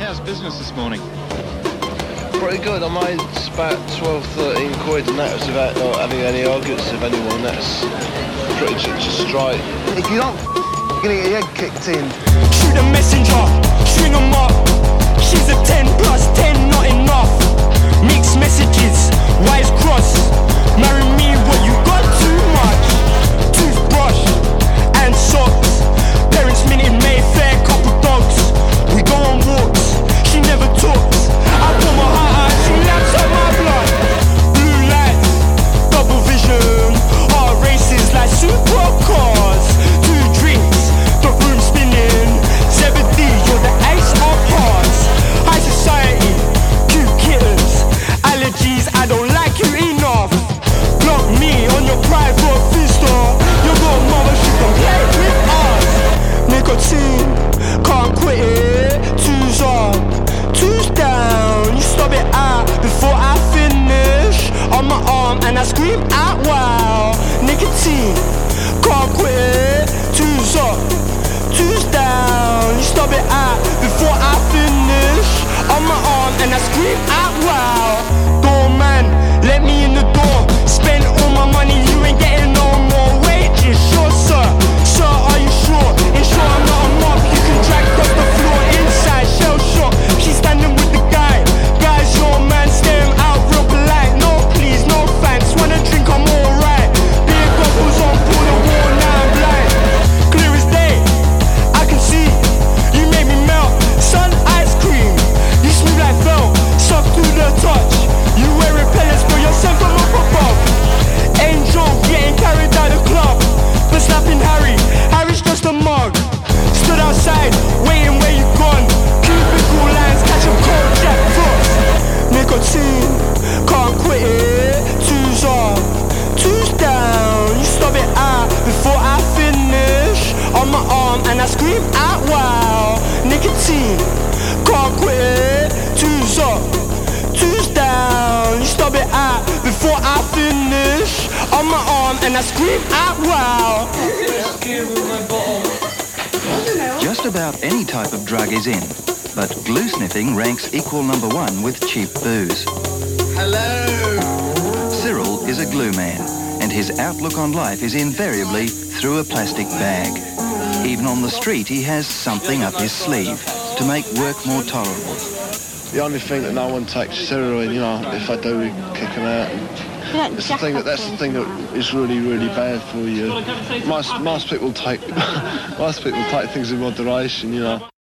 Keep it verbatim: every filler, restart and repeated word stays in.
how's business this morning? Pretty good. I made about twelve, thirteen quid, and that was without not having any arguments with anyone. That's pretty just straight. If you don't get your head kicked in. Shoot a messenger, string 'em up. She's a ten plus ten, not enough. Mixed messages, wise cross. Marry me, what you got too much. Toothbrush and socks. Parents minted Mayfair, couple dogs. We go on walks, she never talks. I pull my heart out, she laps at my blood. Blue lights, double vision. Heart races like supercars. Two drinks, the room spinning. Zebedee, you're the ace of hearts. High society, cute kittens. Allergies, I don't like you enough. Block me on your private vista. Your little mother, she can play with us. Nicotine, can't quit it. Two's up, two's down. You stop it out before I finish. On my arm and I scream out wow. Nicotine, can't quit it. Two's up, two's down. You stop it out before I finish. On my arm and I scream out wow. Doorman, let me in the door. Spend all my money, you ain't getting no more wages. Sure sir, sir are you sure? Ensure I'm not a mob, you can drag across the floor inside. Shell shock, she's standing with the guy. Guys, your man, stare him out real polite. No please, no thanks, wanna drink, I'm alright. Beer goggles on, pull the wall, now I'm blind. Clear as day, I can see. You make me melt, sun ice cream. You smooth like felt, soft to the touch. You wear repellents for yourself from up above. Angel getting carried out the club. For slapping Harry, Harry's just a mug. Stood outside, waiting where you gone. Cubicle lines, catch a cold Jack Frost. Nicotine, can't quit it. Two's up, two's down. You stop it out before I finish. On my arm and I scream out wow. Nicotine, can't quit it. Two's up, two's down. You stop it out before I finish. On my arm and I scream out wow. Just about any type of drug is in, but glue sniffing ranks equal number one with cheap booze. Hello. Cyril is a glue man, and his outlook on life is invariably through a plastic bag. Even on the street, he has something up his sleeve to make work more tolerable. The only thing that no one takes steroid, you know, if I do, we kick them out. It's the thing that, that's the thing that is really, really bad for you. Most most people take most people take things in moderation, you know.